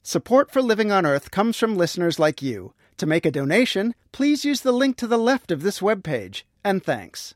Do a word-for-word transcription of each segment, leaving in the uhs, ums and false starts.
Support for Living on Earth comes from listeners like you. To make a donation, please use the link to the left of this webpage. And thanks.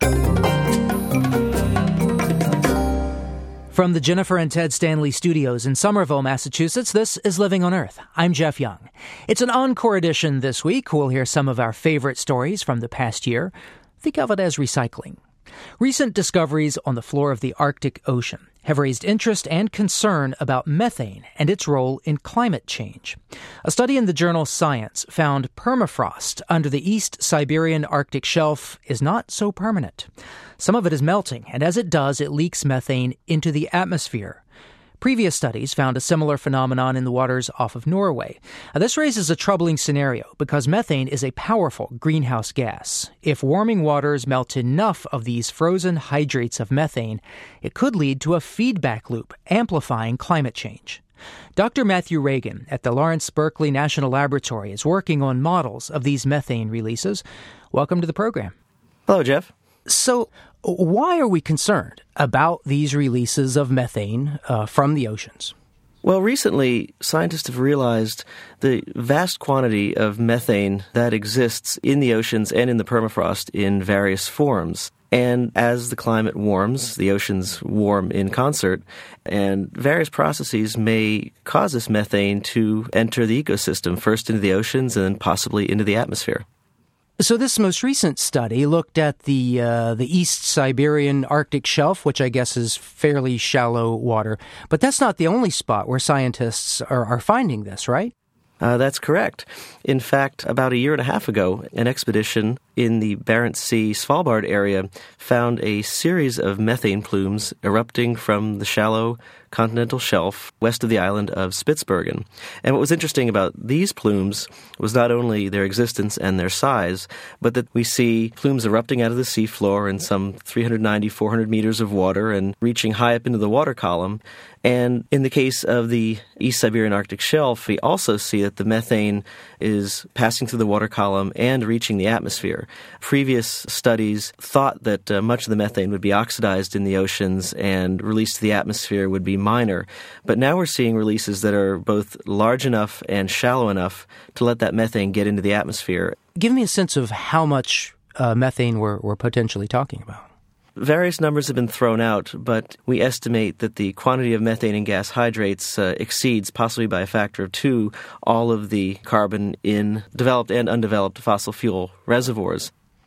From the Jennifer and Ted Stanley studios in Somerville, Massachusetts, this is Living on Earth. I'm Jeff Young. It's an encore edition this week. We'll hear some of our favorite stories from the past year. Think of it as recycling. Recent discoveries on the floor of the Arctic Ocean have raised interest and concern about methane and its role in climate change. A study in the journal Science found permafrost under the East Siberian Arctic shelf is not so permanent. Some of it is melting, and as it does, it leaks methane into the atmosphere. Previous studies found a similar phenomenon in the waters off of Norway. Now, this raises a troubling scenario because methane is a powerful greenhouse gas. If warming waters melt enough of these frozen hydrates of methane, it could lead to a feedback loop, amplifying climate change. Doctor Matthew Reagan at the Lawrence Berkeley National Laboratory is working on models of these methane releases. Welcome to the program. Hello, Jeff. So, why are we concerned about these releases of methane uh, from the oceans? Well, recently, scientists have realized the vast quantity of methane that exists in the oceans and in the permafrost in various forms. And as the climate warms, the oceans warm in concert, and various processes may cause this methane to enter the ecosystem, first into the oceans and then possibly into the atmosphere. So this most recent study looked at the uh, the East Siberian Arctic shelf, which I guess is fairly shallow water. But that's not the only spot where scientists are, are finding this, right? Uh, that's correct. In fact, about a year and a half ago, an expedition in the Barents Sea Svalbard area found a series of methane plumes erupting from the shallow continental shelf west of the island of Spitsbergen. And what was interesting about these plumes was not only their existence and their size, but that we see plumes erupting out of the seafloor in some three hundred ninety, four hundred meters of water and reaching high up into the water column. And in the case of the East Siberian Arctic shelf, we also see that the methane is passing through the water column and reaching the atmosphere. Previous studies thought that uh, much of the methane would be oxidized in the oceans and released to the atmosphere would be minor. But now we're seeing releases that are both large enough and shallow enough to let that methane get into the atmosphere. Give me a sense of how much uh, methane we're, we're potentially talking about. Various numbers have been thrown out, but we estimate that the quantity of methane in gas hydrates uh, exceeds, possibly by a factor of two, all of the carbon in developed and undeveloped fossil fuel reservoirs.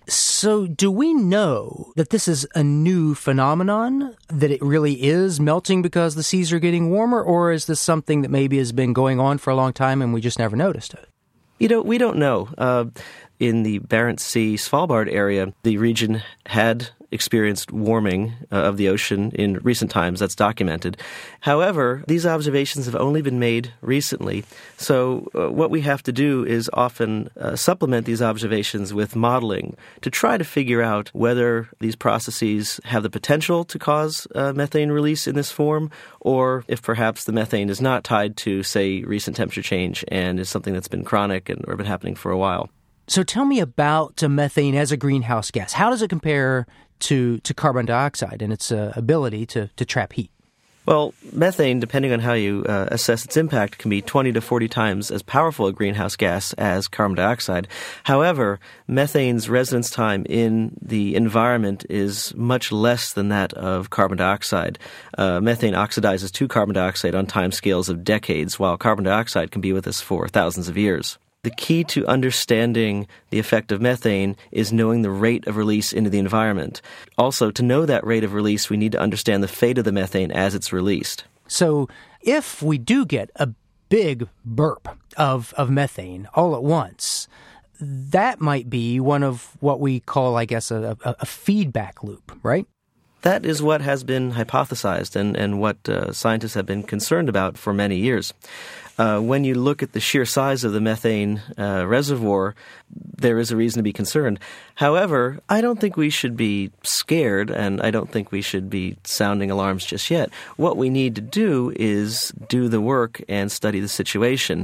So do we know that this is a new phenomenon, that it really is melting because the seas are getting warmer, or is this something that maybe has been going on for a long time and we just never noticed it? You know, we don't know. Uh, in the Barents Sea Svalbard area, the region had experienced warming uh, of the ocean in recent times. That's documented. However, these observations have only been made recently. So uh, what we have to do is often uh, supplement these observations with modeling to try to figure out whether these processes have the potential to cause uh, methane release in this form, or if perhaps the methane is not tied to, say, recent temperature change and is something that's been chronic and or been happening for a while. So tell me about uh, methane as a greenhouse gas. How does it compare to, to carbon dioxide and its uh, ability to, to trap heat? Well, methane, depending on how you uh, assess its impact, can be twenty to forty times as powerful a greenhouse gas as carbon dioxide. However, methane's residence time in the environment is much less than that of carbon dioxide. Uh, methane oxidizes to carbon dioxide on timescales of decades, while carbon dioxide can be with us for thousands of years. The key to understanding the effect of methane is knowing the rate of release into the environment. Also, to know that rate of release, we need to understand the fate of the methane as it's released. So if we do get a big burp of, of methane all at once, that might be one of what we call, I guess, a, a, a feedback loop, right? That is what has been hypothesized and, and what uh, scientists have been concerned about for many years. Uh, when you look at the sheer size of the methane uh, reservoir, there is a reason to be concerned. However, I don't think we should be scared, and I don't think we should be sounding alarms just yet. What we need to do is do the work and study the situation.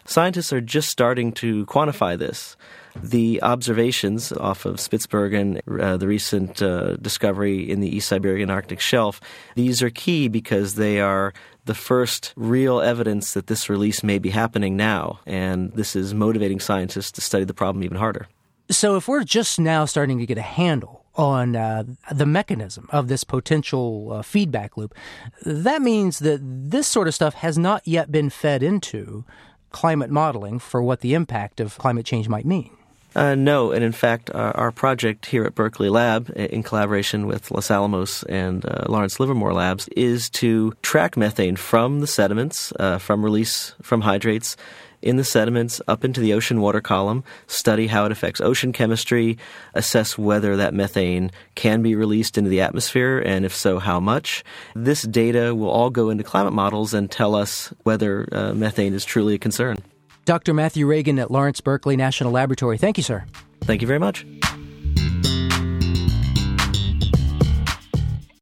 Scientists are just starting to quantify this. The observations off of Spitsbergen, uh, the recent uh, discovery in the East Siberian Arctic shelf, these are key because they are the first real evidence that this release may be happening now, and this is motivating scientists to study the problem even harder. So if we're just now starting to get a handle on uh, the mechanism of this potential uh, feedback loop, that means that this sort of stuff has not yet been fed into climate modeling for what the impact of climate change might mean. Uh, no, and in fact, uh, our project here at Berkeley Lab, in collaboration with Los Alamos and uh, Lawrence Livermore Labs, is to track methane from the sediments, uh, from release from hydrates in the sediments up into the ocean water column, study how it affects ocean chemistry, assess whether that methane can be released into the atmosphere, and if so, how much. This data will all go into climate models and tell us whether uh, methane is truly a concern. Doctor Matthew Reagan at Lawrence Berkeley National Laboratory. Thank you, sir. Thank you very much.